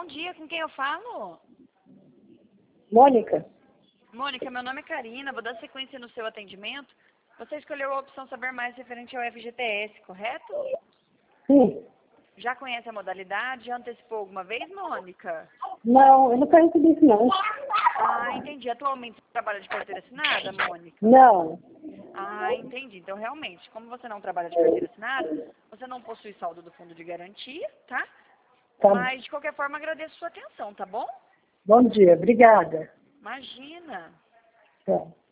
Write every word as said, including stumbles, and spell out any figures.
dia, com quem eu falo? Mônica? Mônica, meu nome é Karina, vou dar sequência no seu atendimento. Você escolheu a opção saber mais referente ao F G T S, correto? Sim. Já conhece a modalidade? Já antecipou alguma vez, Mônica? Não, eu não conheço disso, não. Ah, entendi. Atualmente você trabalha de carteira assinada, Mônica? Não. Ah, entendi. Então, realmente, como você não trabalha de carteira assinada, você não possui saldo do fundo de garantia, tá? Tá. Mas, de qualquer forma, agradeço sua atenção, tá bom? Bom dia, obrigada. Imagina. Tá.